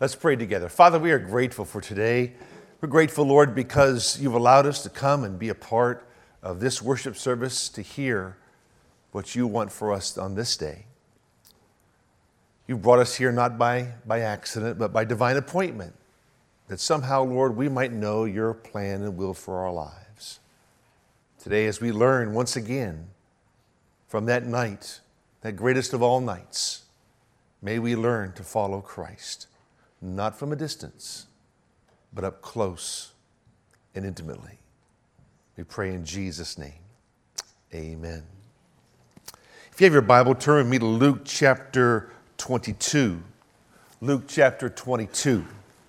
Let's pray together. Father, we are grateful for today. We're grateful, Lord, because you've allowed us to come and be a part of this worship service to hear what you want for us on this day. You brought us here not by accident, but by divine appointment, that somehow, Lord, we might know your plan and will for our lives. Today, as we learn once again from that night, that greatest of all nights, may we learn to follow Christ, not from a distance, but up close and intimately. We pray in Jesus' name. Amen. If you have your Bible, turn with me to Luke chapter 22. Luke chapter 22.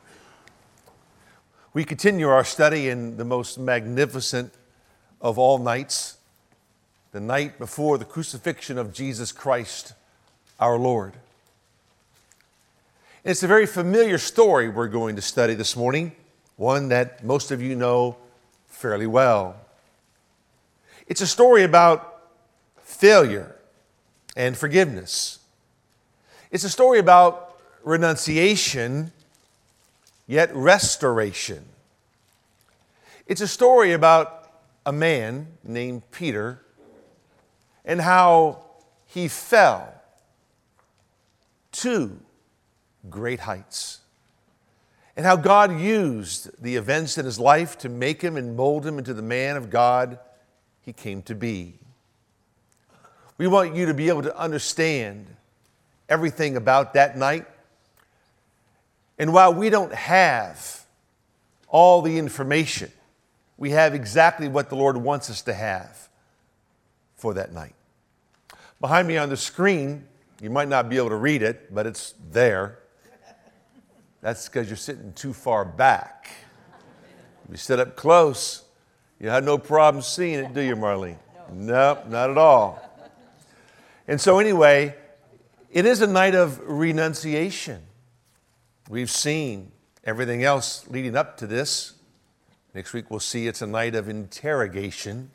We continue our study in the most magnificent of all nights, the night before the crucifixion of Jesus Christ, our Lord. And it's a very familiar story we're going to study this morning, one that most of you know fairly well. It's a story about failure and forgiveness. It's a story about renunciation, yet restoration. It's a story about a man named Peter and how he fell to great heights, and how God used the events in his life to make him and mold him into the man of God he came to be. We want you to be able to understand everything about that night. And while we don't have all the information, we have exactly what the Lord wants us to have for that night. Behind me on the screen, you might not be able to read it, but it's there. That's because you're sitting too far back. If you sit up close, you have no problem seeing it, do you, Marlene? Nope, not at all. And so anyway, it is a night of renunciation. We've seen everything else leading up to this. Next week we'll see it's a night of interrogation.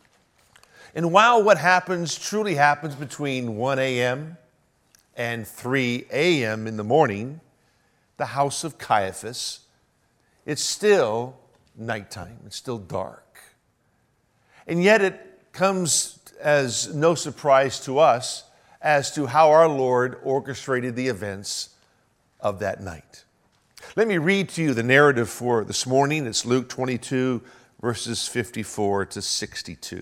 And while what happens truly happens between 1 a.m. and 3 a.m. in the morning, the house of Caiaphas, it's still nighttime. It's still dark. And yet it comes as no surprise to us as to how our Lord orchestrated the events of that night. Let me read to you the narrative for this morning. It's Luke 22, verses 54 to 62.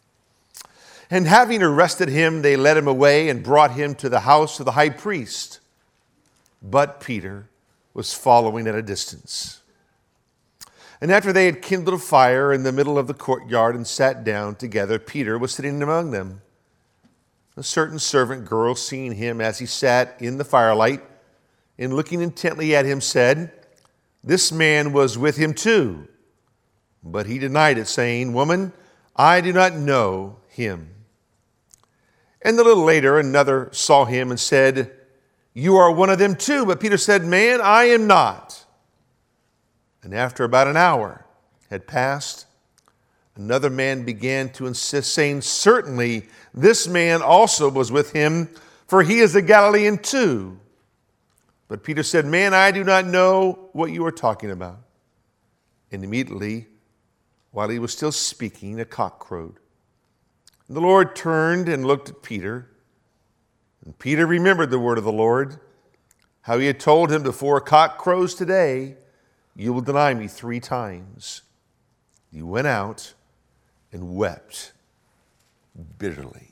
And having arrested him, they led him away and brought him to the house of the high priest. But Peter was following at a distance. And after they had kindled a fire in the middle of the courtyard and sat down together, Peter was sitting among them. A certain servant girl, seeing him as he sat in the firelight and looking intently at him, said, "This man was with him too." But he denied it, saying, "Woman, I do not know him." And a little later, another saw him and said, "You are one of them too." But Peter said, "Man, I am not." And after about an hour had passed, another man began to insist, saying, "Certainly this man also was with him, for he is a Galilean too." But Peter said, "Man, I do not know what you are talking about." And immediately, while he was still speaking, a cock crowed. And the Lord turned and looked at Peter. And Peter remembered the word of the Lord, how he had told him, "Before a cock crows today, you will deny me 3 times." He went out and wept bitterly.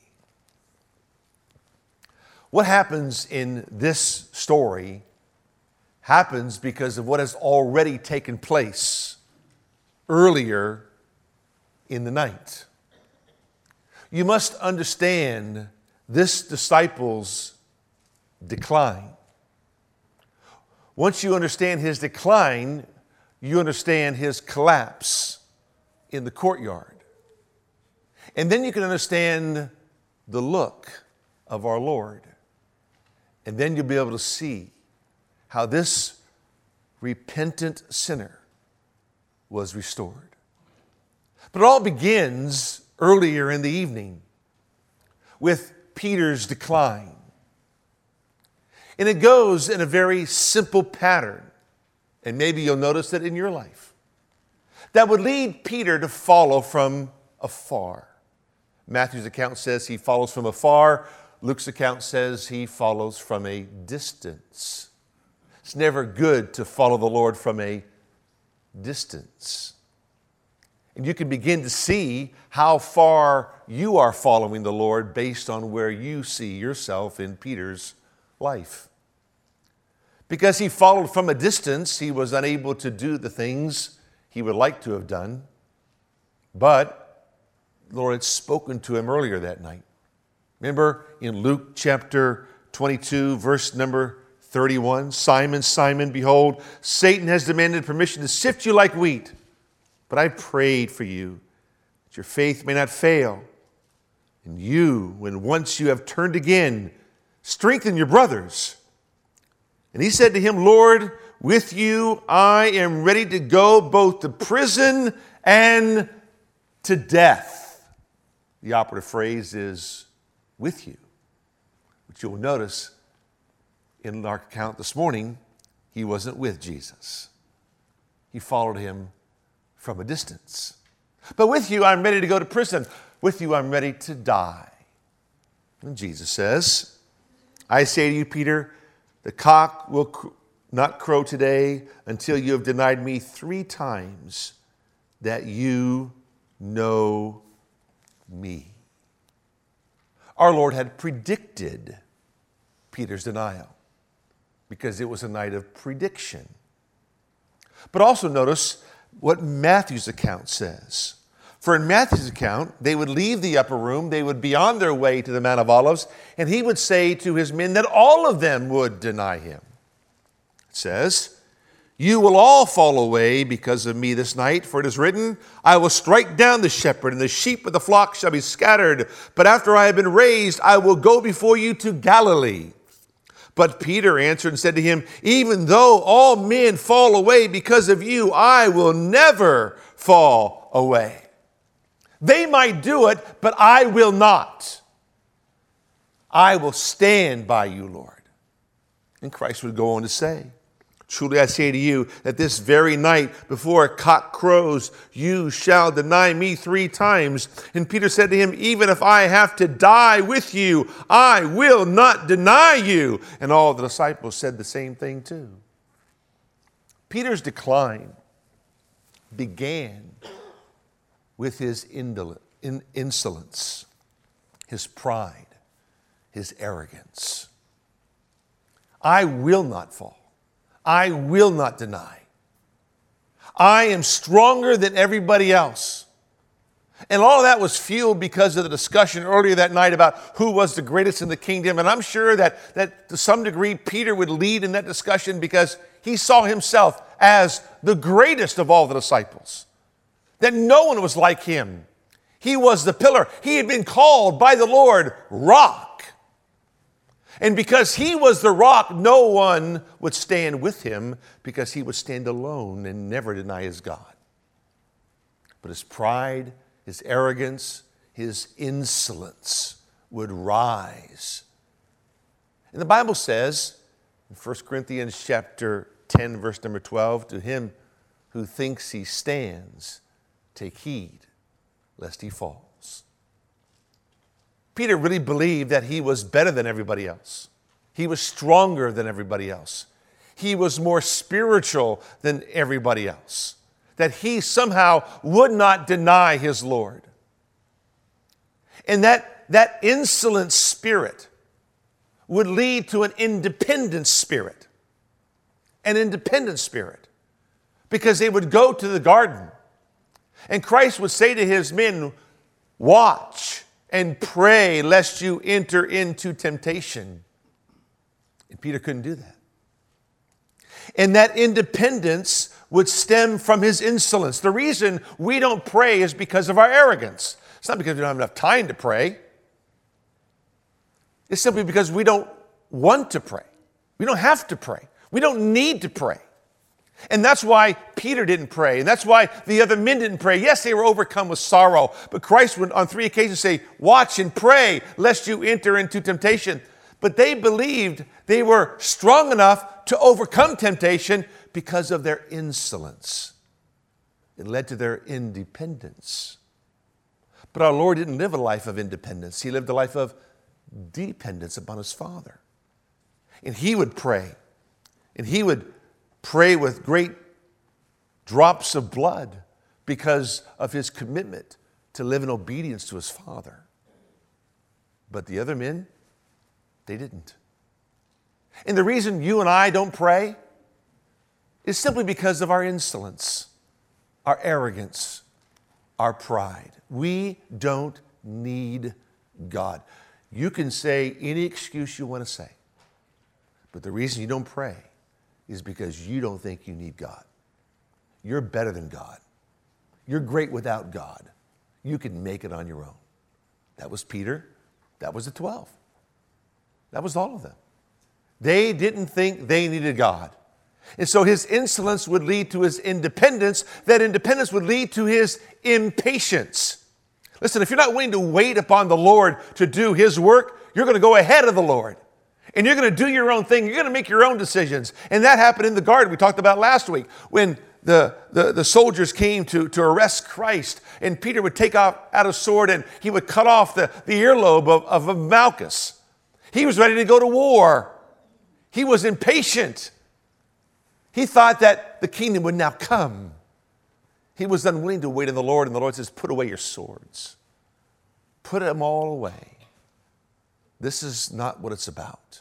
What happens in this story happens because of what has already taken place earlier in the night. You must understand this disciple's decline. Once you understand his decline, you understand his collapse in the courtyard. And then you can understand the look of our Lord. And then you'll be able to see how this repentant sinner was restored. But it all begins earlier in the evening with Peter's decline. And it goes in a very simple pattern. And maybe you'll notice it in your life. That would lead Peter to follow from afar. Matthew's account says he follows from afar. Luke's account says he follows from a distance. It's never good to follow the Lord from a distance. And you can begin to see how far you are following the Lord based on where you see yourself in Peter's life. Because he followed from a distance, he was unable to do the things he would like to have done. But the Lord had spoken to him earlier that night. Remember in Luke chapter 22, verse number 31, Simon, Simon, behold, Satan has demanded permission to sift you like wheat. But I prayed for you that your faith may not fail. And you, when once you have turned again, strengthen your brothers. And he said to him, Lord, with you I am ready to go both to prison and to death. The operative phrase is with you. But you'll notice in our account this morning, he wasn't with Jesus. He followed him from a distance. But with you, I'm ready to go to prison. With you, I'm ready to die. And Jesus says, I say to you, Peter, the cock will not crow today until you have denied me 3 times that you know me. Our Lord had predicted Peter's denial because it was a night of prediction. But also notice what Matthew's account says. For in Matthew's account, they would leave the upper room, they would be on their way to the Mount of Olives, and he would say to his men that all of them would deny him. It says, you will all fall away because of me this night, for it is written, I will strike down the shepherd, and the sheep of the flock shall be scattered. But after I have been raised, I will go before you to Galilee. But Peter answered and said to him, even though all men fall away because of you, I will never fall away. They might do it, but I will not. I will stand by you, Lord. And Christ would go on to say, truly I say to you that this very night before a cock crows, you shall deny me 3 times. And Peter said to him, even if I have to die with you, I will not deny you. And all the disciples said the same thing too. Peter's decline began with his insolence, his pride, his arrogance. I will not fall. I will not deny. I am stronger than everybody else. And all of that was fueled because of the discussion earlier that night about who was the greatest in the kingdom. And I'm sure that to some degree Peter would lead in that discussion because he saw himself as the greatest of all the disciples. That no one was like him. He was the pillar. He had been called by the Lord rock. And because he was the rock, no one would stand with him because he would stand alone and never deny his God. But his pride, his arrogance, his insolence would rise. And the Bible says in 1 Corinthians chapter 10, verse number 12, to him who thinks he stands, take heed lest he falls. Peter really believed that he was better than everybody else. He was stronger than everybody else. He was more spiritual than everybody else. That he somehow would not deny his Lord. And that insolent spirit would lead to an independent spirit. An independent spirit. Because they would go to the garden. And Christ would say to his men, watch and pray lest you enter into temptation. And Peter couldn't do that. And that independence would stem from his insolence. The reason we don't pray is because of our arrogance. It's not because we don't have enough time to pray. It's simply because we don't want to pray. We don't have to pray. We don't need to pray. And that's why Peter didn't pray. And that's why the other men didn't pray. Yes, they were overcome with sorrow. But Christ would on 3 occasions say, watch and pray lest you enter into temptation. But they believed they were strong enough to overcome temptation because of their insolence. It led to their independence. But our Lord didn't live a life of independence. He lived a life of dependence upon his Father. And he would pray. And he would pray with great drops of blood because of his commitment to live in obedience to his Father. But the other men, they didn't. And the reason you and I don't pray is simply because of our insolence, our arrogance, our pride. We don't need God. You can say any excuse you want to say, but the reason you don't pray is because you don't think you need God. You're better than God. You're great without God. You can make it on your own. That was Peter. That was the 12. That was all of them. They didn't think they needed God. And so his insolence would lead to his independence. That independence would lead to his impatience. Listen, if you're not willing to wait upon the Lord to do his work, you're going to go ahead of the Lord. And you're going to do your own thing. You're going to make your own decisions. And that happened in the garden we talked about last week when the soldiers came to arrest Christ. And Peter would take out a sword and he would cut off the earlobe of Malchus. He was ready to go to war. He was impatient. He thought that the kingdom would now come. He was unwilling to wait on the Lord, and the Lord says, put away your swords. Put them all away. This is not what it's about.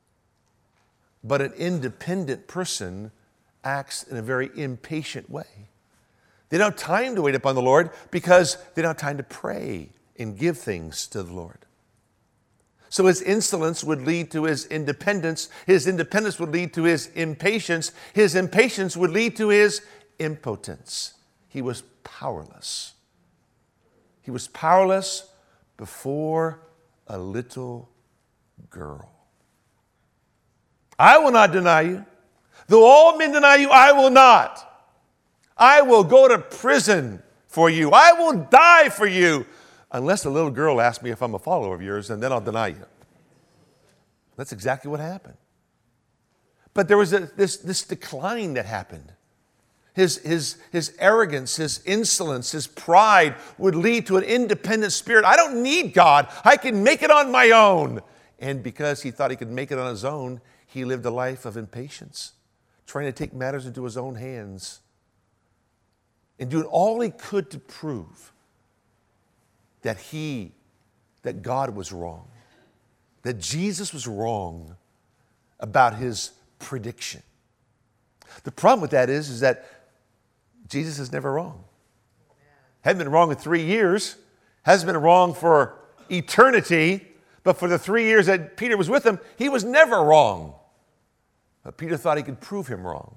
But an independent person acts in a very impatient way. They don't have time to wait upon the Lord because they don't have time to pray and give things to the Lord. So his insolence would lead to his independence. His independence would lead to his impatience. His impatience would lead to his impotence. He was powerless. He was powerless before a little girl. I will not deny you. Though all men deny you, I will not. I will go to prison for you. I will die for you. Unless a little girl asks me if I'm a follower of yours, and then I'll deny you. That's exactly what happened. But there was this decline that happened. His arrogance, his insolence, his pride would lead to an independent spirit. I don't need God. I can make it on my own. And because he thought he could make it on his own, he lived a life of impatience, trying to take matters into his own hands and doing all he could to prove that God was wrong, that Jesus was wrong about his prediction. The problem with that is that Jesus is never wrong. Hadn't been wrong in 3 years, hasn't been wrong for eternity, but for the 3 years that Peter was with him, he was never wrong. But Peter thought he could prove him wrong.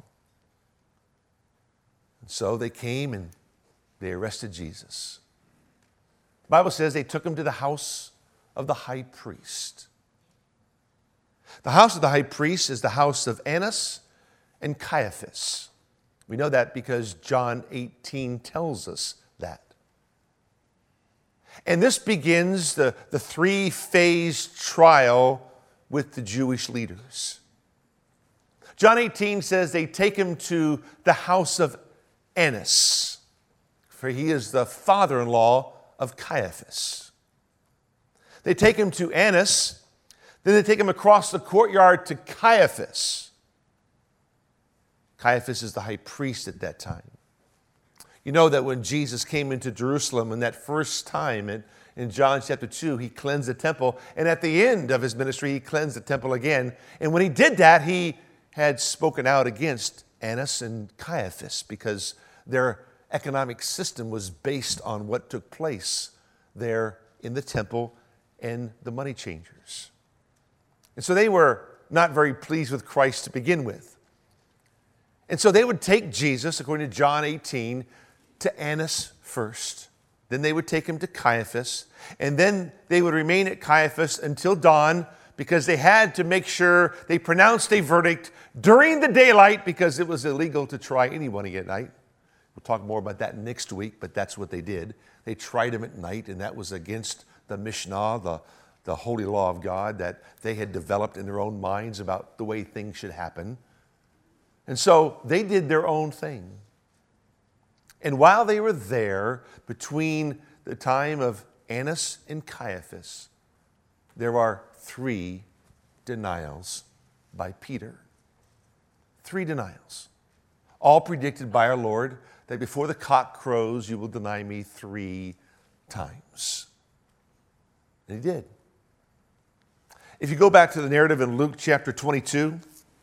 And so they came and they arrested Jesus. The Bible says they took him to the house of the high priest. The house of the high priest is the house of Annas and Caiaphas. We know that because John 18 tells us that. And this begins the three-phase trial with the Jewish leaders. John 18 says they take him to the house of Annas, for he is the father-in-law of Caiaphas. They take him to Annas, then they take him across the courtyard to Caiaphas. Caiaphas is the high priest at that time. You know that when Jesus came into Jerusalem in that first time in John chapter 2, he cleansed the temple. And at the end of his ministry, he cleansed the temple again. And when he did that, he had spoken out against Annas and Caiaphas because their economic system was based on what took place there in the temple and the money changers. And so they were not very pleased with Christ to begin with. And so they would take Jesus, according to John 18, to Annas first. Then they would take him to Caiaphas. And then they would remain at Caiaphas until dawn because they had to make sure they pronounced a verdict during the daylight because it was illegal to try anybody at night. We'll talk more about that next week, but that's what they did. They tried him at night, and that was against the Mishnah, the holy law of God that they had developed in their own minds about the way things should happen. And so they did their own thing. And while they were there, between the time of Annas and Caiaphas, there are 3 denials by Peter. 3 denials, all predicted by our Lord, that before the cock crows, you will deny me 3 times. And he did. If you go back to the narrative in Luke chapter 22,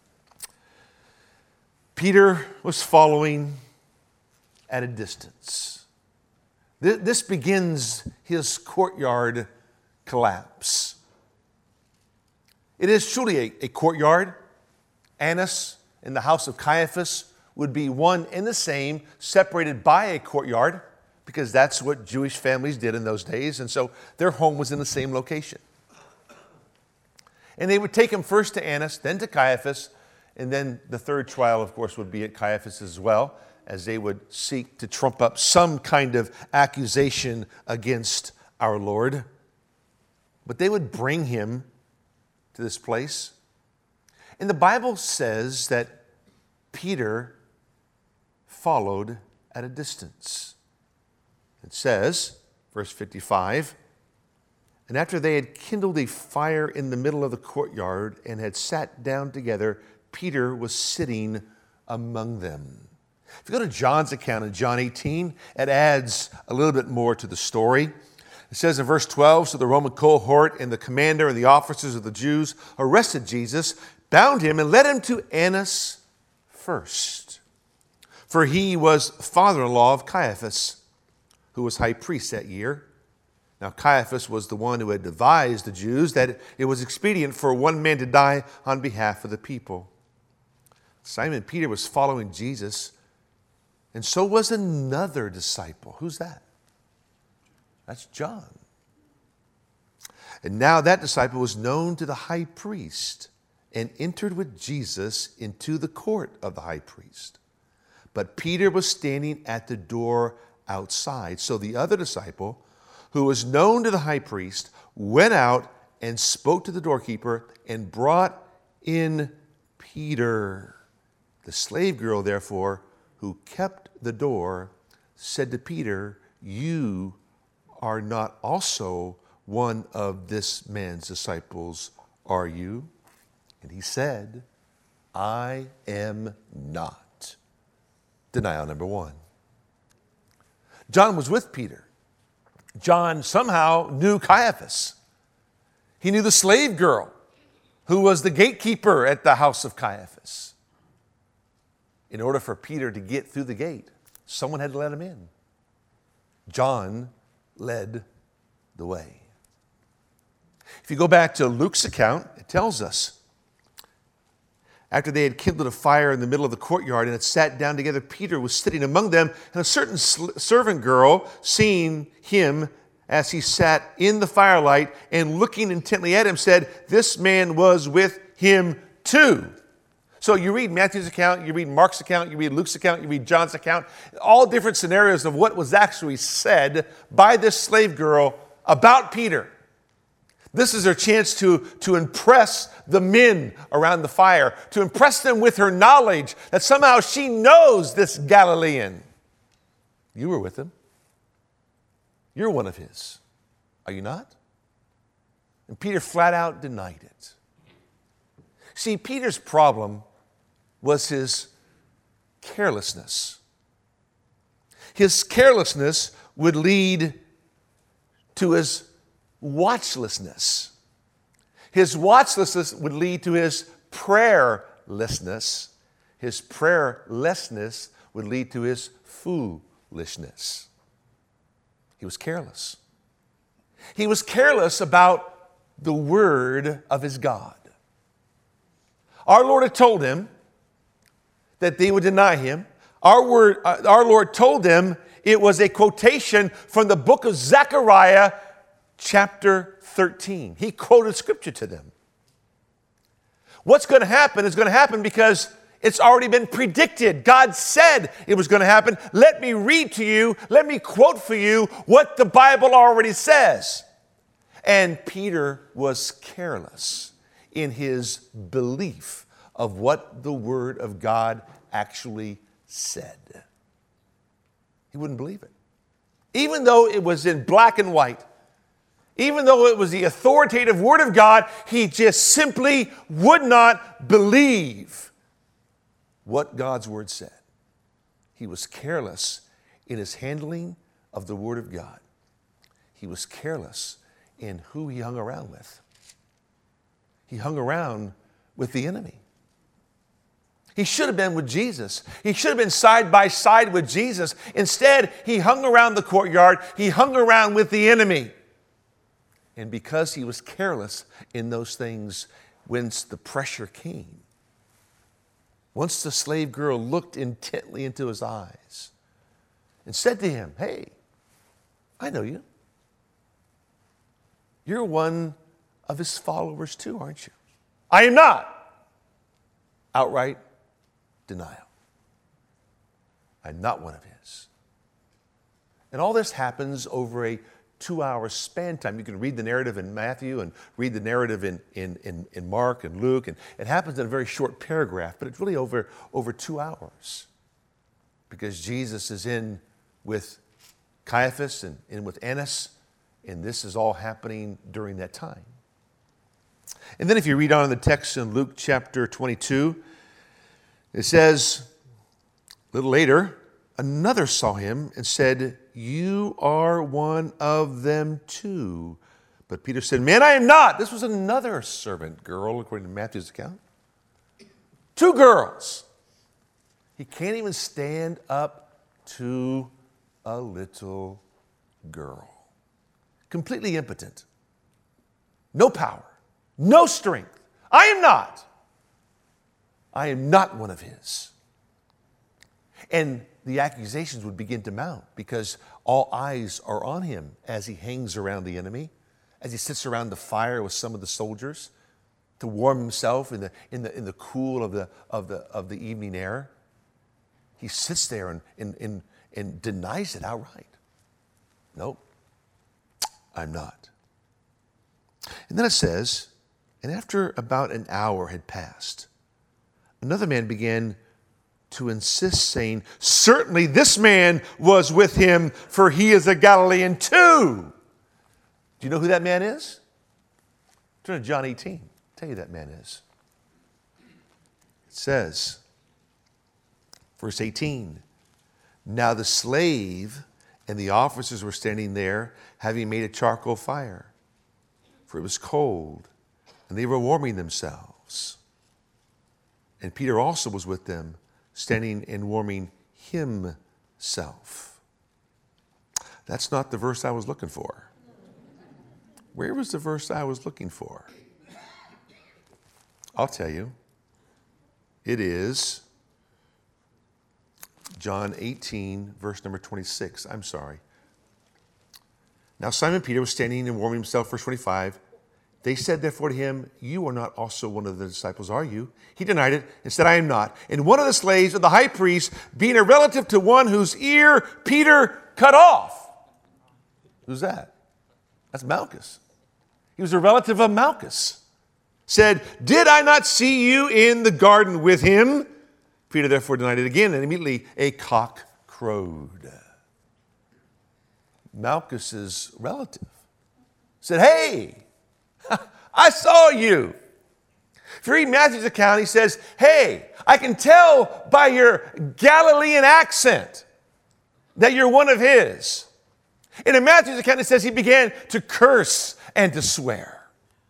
Peter was following at a distance. This begins his courtyard collapse. It is truly a courtyard. Annas in the house of Caiaphas would be one and the same, separated by a courtyard, because that's what Jewish families did in those days. And so their home was in the same location. And they would take him first to Annas, then to Caiaphas, and then the third trial, of course, would be at Caiaphas as well, as they would seek to trump up some kind of accusation against our Lord. But they would bring him to this place. And the Bible says that Peter followed at a distance. It says, verse 55, and after they had kindled a fire in the middle of the courtyard and had sat down together, Peter was sitting among them. If you go to John's account in John 18, it adds a little bit more to the story. It says in verse 12, so the Roman cohort and the commander and the officers of the Jews arrested Jesus, bound him, and led him to Annas first. For he was father-in-law of Caiaphas, who was high priest that year. Now Caiaphas was the one who had advised the Jews that it was expedient for one man to die on behalf of the people. Simon Peter was following Jesus, and so was another disciple. Who's that? That's John. And now that disciple was known to the high priest and entered with Jesus into the court of the high priest. But Peter was standing at the door outside. So the other disciple, who was known to the high priest, went out and spoke to the doorkeeper and brought in Peter. The slave girl, therefore, who kept the door, said to Peter, you are not also one of this man's disciples, are you? And he said, I am not. Denial number 1. John was with Peter. John somehow knew Caiaphas. He knew the slave girl who was the gatekeeper at the house of Caiaphas. In order for Peter to get through the gate, someone had to let him in. John led the way. If you go back to Luke's account, it tells us, after they had kindled a fire in the middle of the courtyard and had sat down together, Peter was sitting among them, and a certain servant girl, seeing him as he sat in the firelight and looking intently at him, said, this man was with him too. So you read Matthew's account, you read Mark's account, you read Luke's account, you read John's account, all different scenarios of what was actually said by this slave girl about Peter. This is her chance to impress the men around the fire, to impress them with her knowledge that somehow she knows this Galilean. You were with him. You're one of his. Are you not? And Peter flat out denied it. See, Peter's problem was his carelessness. His carelessness would lead to his watchlessness. His watchlessness would lead to his prayerlessness. His prayerlessness would lead to his foolishness. He was careless. He was careless about the word of his God. Our Lord had told him that they would deny him. Our Lord told them it was a quotation from the book of Zechariah, chapter 13. He quoted scripture to them. What's going to happen is going to happen because it's already been predicted. God said it was going to happen. Let me read to you, let me quote for you what the Bible already says. And Peter was careless in his belief of what the Word of God actually said. He wouldn't believe it. Even though it was in black and white, even though it was the authoritative Word of God, he just simply would not believe what God's Word said. He was careless in his handling of the Word of God. He was careless in who he hung around with. He hung around with the enemy. He should have been with Jesus. He should have been side by side with Jesus. Instead, he hung around the courtyard. He hung around with the enemy. And because he was careless in those things, once the pressure came, once the slave girl looked intently into his eyes and said to him, "Hey, I know you. You're one of his followers too, aren't you?" "I am not." Outright denial. "I'm not one of his." And all this happens over a 2-hour span time. You can read the narrative in Matthew and read the narrative in Mark and Luke, and it happens in a very short paragraph, but it's really over 2 hours. Because Jesus is in with Caiaphas and in with Annas, and this is all happening during that time. And then if you read on in the text in Luke chapter 22, it says, a little later, another saw him and said, "You are one of them too." But Peter said, "Man, I am not." This was another servant girl, according to Matthew's account. 2 girls. He can't even stand up to a little girl. Completely impotent. No power. No strength. I am not one of his. And the accusations would begin to mount because all eyes are on him as he hangs around the enemy, as he sits around the fire with some of the soldiers to warm himself in the cool of the evening air. He sits there and denies it outright. "Nope, I'm not." And then it says, and after about an hour had passed, another man began to insist, saying, "Certainly this man was with him, for he is a Galilean too." Do you know who that man is? Turn to John 18. I'll tell you who that man is. It says, verse 18, "Now the slave and the officers were standing there, having made a charcoal fire, for it was cold, and they were warming themselves. And Peter also was with them, standing and warming himself." That's not the verse I was looking for. Where was the verse I was looking for? I'll tell you. It is John 18, verse number 26. I'm sorry. "Now Simon Peter was standing and warming himself," verse 25. "They said therefore to him, 'You are not also one of the disciples, are you?' He denied it and said, 'I am not.' And one of the slaves of the high priest, being a relative to one whose ear Peter cut off." Who's that? That's Malchus. He was a relative of Malchus. Said, "Did I not see you in the garden with him?" Peter therefore denied it again, and immediately a cock crowed. Malchus's relative said, "Hey, I saw you." If you read Matthew's account, he says, "Hey, I can tell by your Galilean accent that you're one of his." And in Matthew's account, it says he began to curse and to swear.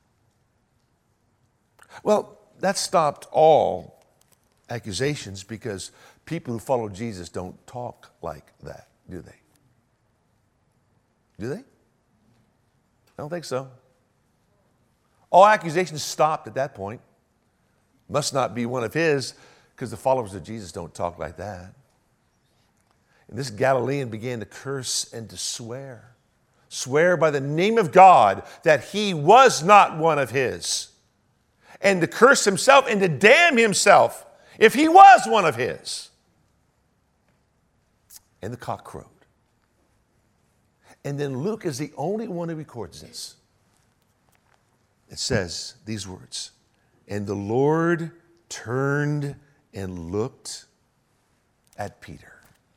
Well, that stopped all accusations because people who follow Jesus don't talk like that, do they? Do they? I don't think so. All accusations stopped at that point. Must not be one of his, because the followers of Jesus don't talk like that. And this Galilean began to curse and to swear. Swear by the name of God that he was not one of his. And to curse himself and to damn himself if he was one of his. And the cock crowed. And then Luke is the only one who records this. it says these words, and the Lord turned and looked at Peter.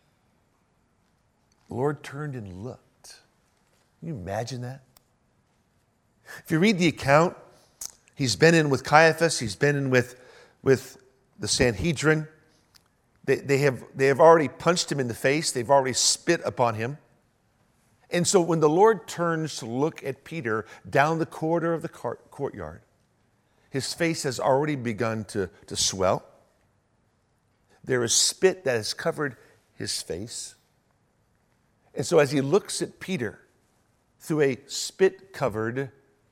The Lord turned and looked. Can you imagine that? If you read the account, he's been in with Caiaphas, he's been in with the Sanhedrin. They have already punched him in the face, they've already spit upon him. And so when the Lord turns to look at Peter down the corridor of the courtyard, his face has already begun to swell. There is spit that has covered his face. And so as he looks at Peter through a spit-covered,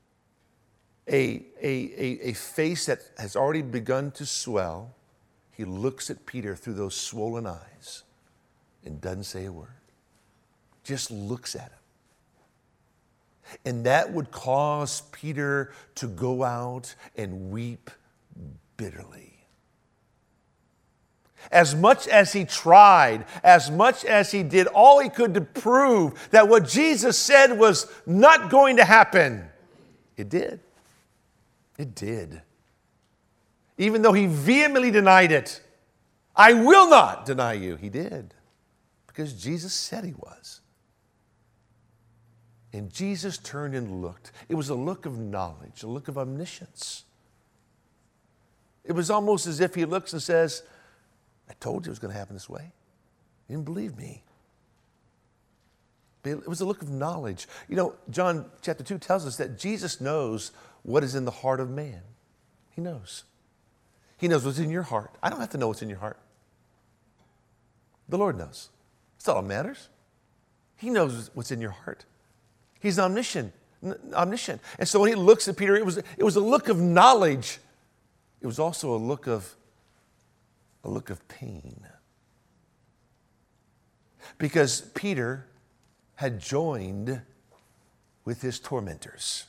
a face that has already begun to swell, he looks at Peter through those swollen eyes and doesn't say a word. Just looks at him. And that would cause Peter to go out and weep bitterly. As much as he tried, as much as he did all he could to prove that what Jesus said was not going to happen, it did. It did. Even though he vehemently denied it, I will not deny you, he did. Because Jesus said he was. And Jesus turned and looked. It was a look of knowledge, a look of omniscience. It was almost as if he looks and says, I told you it was going to happen this way. You didn't believe me. It was a look of knowledge. You know, John chapter 2 tells us that Jesus knows what is in the heart of man. He knows. He knows what's in your heart. I don't have to know what's in your heart. The Lord knows. That's all that matters. He knows what's in your heart. He's omniscient. And so when he looks at Peter, it was a look of knowledge. It was also a look of pain. Because Peter had joined with his tormentors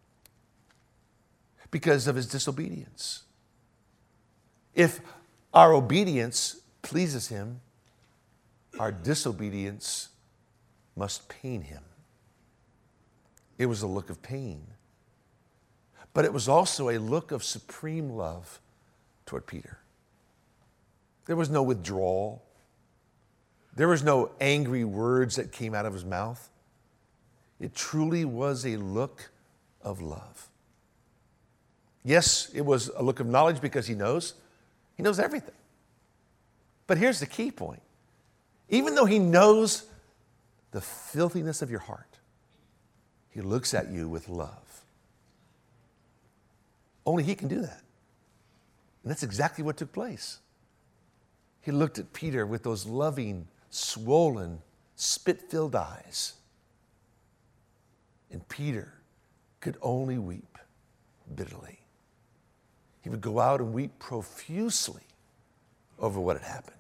because of his disobedience. If our obedience pleases him, our disobedience must pain him. It was a look of pain. But it was also a look of supreme love toward Peter. There was no withdrawal. There was no angry words that came out of his mouth. It truly was a look of love. Yes, it was a look of knowledge because he knows. He knows everything. But here's the key point. Even though he knows the filthiness of your heart, he looks at you with love. Only he can do that. And that's exactly what took place. He looked at Peter with those loving, swollen, spit-filled eyes. And Peter could only weep bitterly. He would go out and weep profusely over what had happened.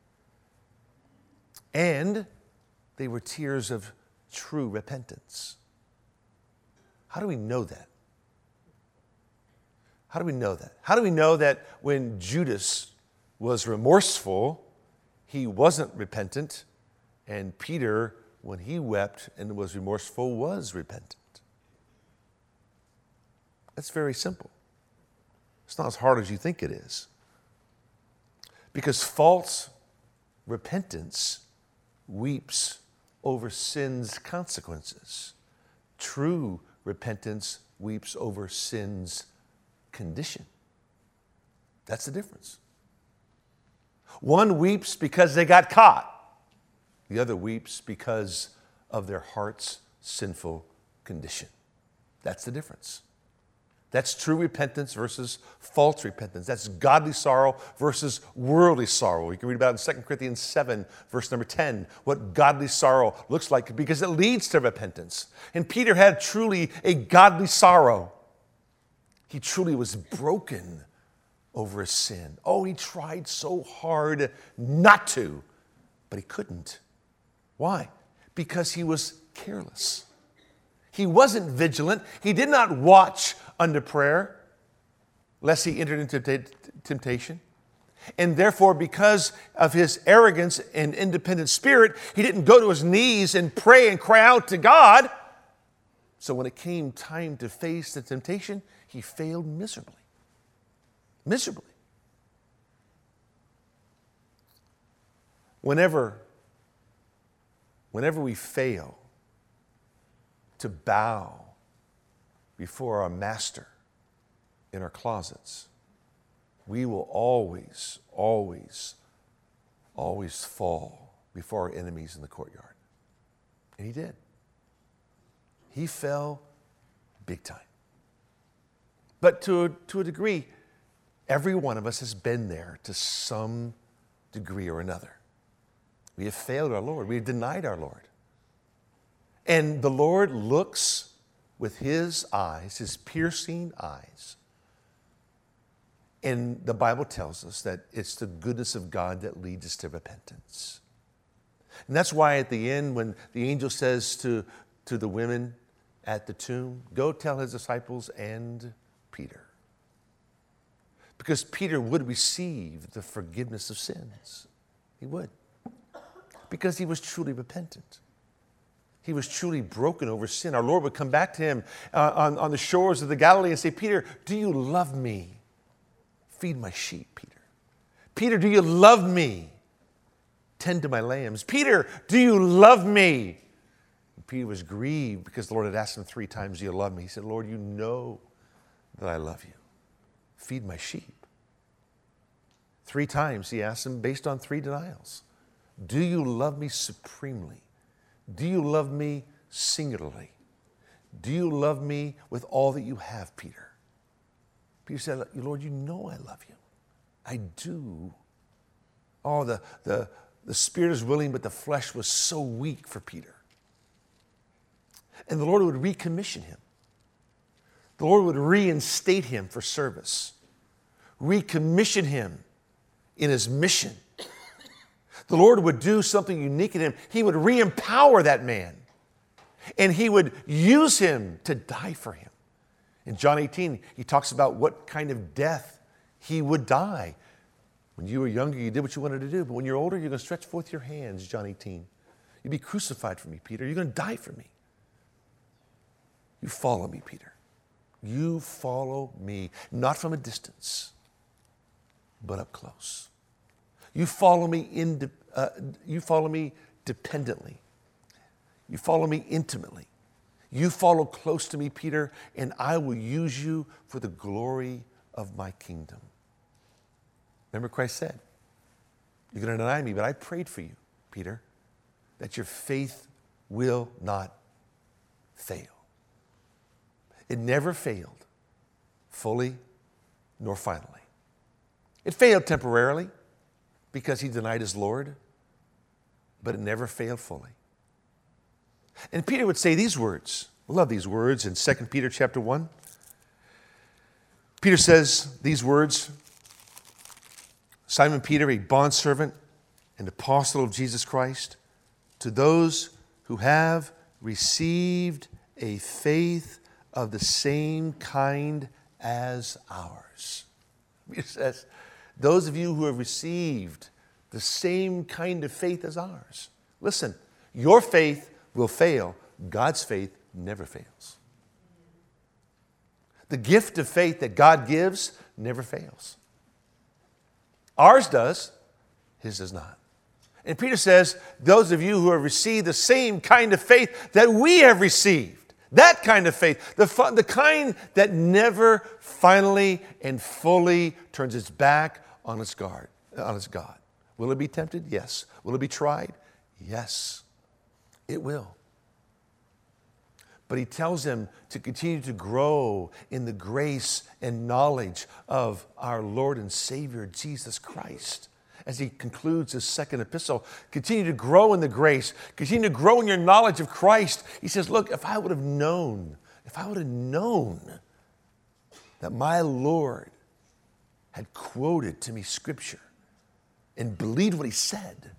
And they were tears of true repentance. How do we know that? How do we know that? How do we know that when Judas was remorseful, he wasn't repentant, and Peter, when he wept and was remorseful, was repentant? That's very simple. It's not as hard as you think it is. Because false repentance weeps over sin's consequences. True repentance weeps over sin's condition. That's the difference. One weeps because they got caught. The other weeps because of their heart's sinful condition. That's the difference. That's true repentance versus false repentance. That's godly sorrow versus worldly sorrow. You can read about it in 2 Corinthians 7, verse number 10, what godly sorrow looks like, because it leads to repentance. And Peter had truly a godly sorrow. He truly was broken over his sin. Oh, he tried so hard not to, but he couldn't. Why? Because he was careless. He wasn't vigilant. He did not watch under prayer, lest he entered into temptation. And therefore, because of his arrogance and independent spirit, he didn't go to his knees and pray and cry out to God. So when it came time to face the temptation, he failed miserably. Miserably. Whenever we fail to bow before our master in our closets, we will always, always, always fall before our enemies in the courtyard. And he did. He fell big time. But to a degree, every one of us has been there to some degree or another. We have failed our Lord. We have denied our Lord. And the Lord looks with his eyes, his piercing eyes. And the Bible tells us that it's the goodness of God that leads us to repentance. And that's why at the end, when the angel says to the women at the tomb, go tell his disciples and Peter. Because Peter would receive the forgiveness of sins. He would. Because he was truly repentant. He was truly broken over sin. Our Lord would come back to him on the shores of the Galilee and say, Peter, do you love me? Feed my sheep, Peter. Peter, do you love me? Tend to my lambs. Peter, do you love me? And Peter was grieved because the Lord had asked him 3 times, do you love me? He said, Lord, you know that I love you. Feed my sheep. 3 times he asked him based on 3 denials. Do you love me supremely? Do you love me singularly? Do you love me with all that you have, Peter? Peter said, Lord, you know I love you. I do. Oh, the spirit is willing, but the flesh was so weak for Peter. And the Lord would recommission him. The Lord would reinstate him for service, recommission him in his mission. The Lord would do something unique in him. He would re-empower that man, and he would use him to die for him. In John 18, he talks about what kind of death he would die. When you were younger, you did what you wanted to do, but when you're older, you're going to stretch forth your hands, John 18. You'll be crucified for me, Peter. You're going to die for me. You follow me, Peter. You follow me, not from a distance, but up close. You follow me dependently. You follow me intimately. You follow close to me, Peter, and I will use you for the glory of my kingdom. Remember, Christ said, you're going to deny me, but I prayed for you, Peter, that your faith will not fail. It never failed, fully nor finally. It failed temporarily because he denied his Lord, but it never failed fully. And Peter would say these words. I love these words in 2 Peter chapter 1. Peter says these words, Simon Peter, a bondservant and apostle of Jesus Christ, to those who have received a faith of the same kind as ours. Peter says, those of you who have received the same kind of faith as ours. Listen, your faith will fail. God's faith never fails. The gift of faith that God gives never fails. Ours does, his does not. And Peter says, those of you who have received the same kind of faith that we have received, that kind of faith, the kind that never finally and fully turns its back on its God. Will it be tempted? Yes. Will it be tried? Yes, it will. But he tells them to continue to grow in the grace and knowledge of our Lord and Savior, Jesus Christ. As he concludes his second epistle, continue to grow in the grace, continue to grow in your knowledge of Christ. He says, look, if I would have known that my Lord had quoted to me Scripture and believed what he said,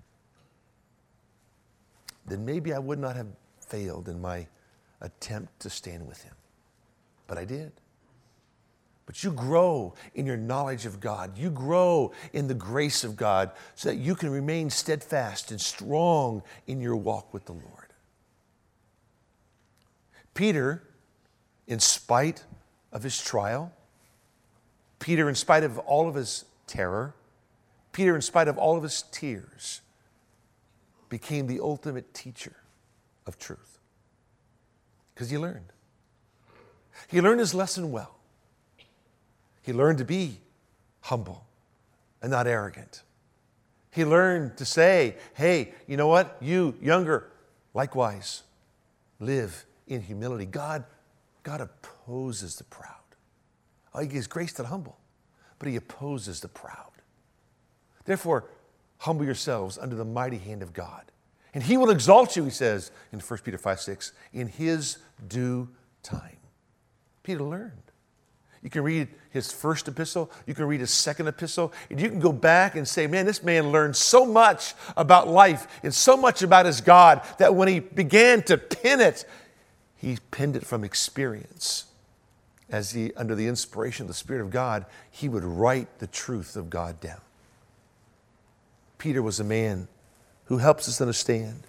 then maybe I would not have failed in my attempt to stand with him. But I did. But you grow in your knowledge of God. You grow in the grace of God so that you can remain steadfast and strong in your walk with the Lord. Peter, in spite of his trial. Peter, in spite of all of his terror, Peter, in spite of all of his tears, became the ultimate teacher of truth. Because he learned. He learned his lesson well. He learned to be humble and not arrogant. He learned to say, hey, you know what? You, younger, likewise, live in humility. God opposes the proud. Oh, he gives grace to the humble, but he opposes the proud. Therefore, humble yourselves under the mighty hand of God. And he will exalt you, he says in 1 Peter 5:6, in his due time. Peter learned. You can read his first epistle, you can read his second epistle, and you can go back and say, man, this man learned so much about life and so much about his God that when he began to pen it, he penned it from experience. As he, under the inspiration of the Spirit of God, he would write the truth of God down. Peter was a man who helps us understand.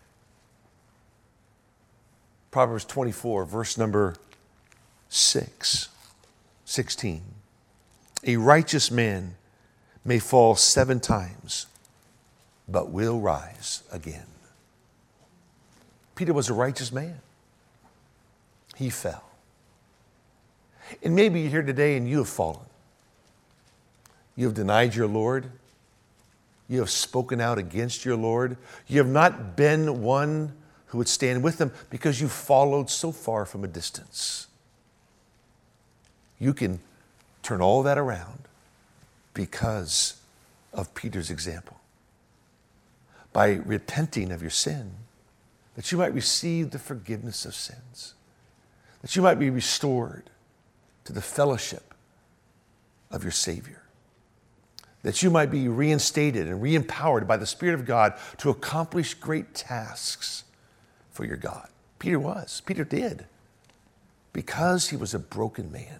Proverbs 24, verse number 16. A righteous man may fall 7 times, but will rise again. Peter was a righteous man. He fell. And maybe you're here today and you have fallen. You have denied your Lord. You have spoken out against your Lord. You have not been one who would stand with him because you followed so far from a distance. You can turn all that around because of Peter's example. By repenting of your sin, that you might receive the forgiveness of sins, that you might be restored to the fellowship of your Savior, that you might be reinstated and re-empowered by the Spirit of God to accomplish great tasks for your God. Peter did, because he was a broken man,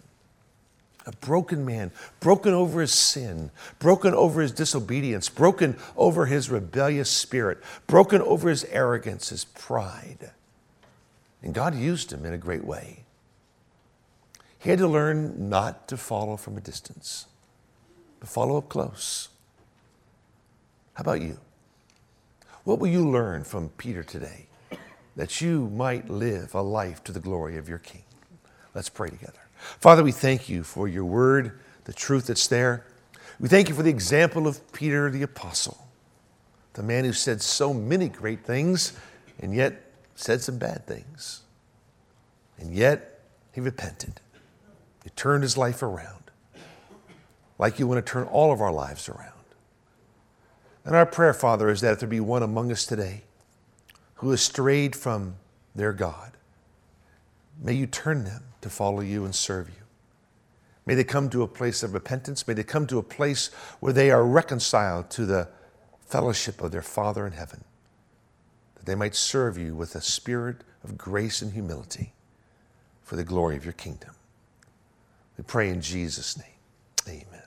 broken over his sin, broken over his disobedience, broken over his rebellious spirit, broken over his arrogance, his pride. And God used him in a great way. He had to learn not to follow from a distance, but follow up close. How about you? What will you learn from Peter today that you might live a life to the glory of your King? Let's pray together. Father, we thank you for your word, the truth that's there. We thank you for the example of Peter the apostle, the man who said so many great things and yet said some bad things. And yet he repented. He turned his life around, like you want to turn all of our lives around. And our prayer, Father, is that if there be one among us today who has strayed from their God, may you turn them to follow you and serve you. May they come to a place of repentance. May they come to a place where they are reconciled to the fellowship of their Father in heaven, that they might serve you with a spirit of grace and humility for the glory of your kingdom. We pray in Jesus' name. Amen.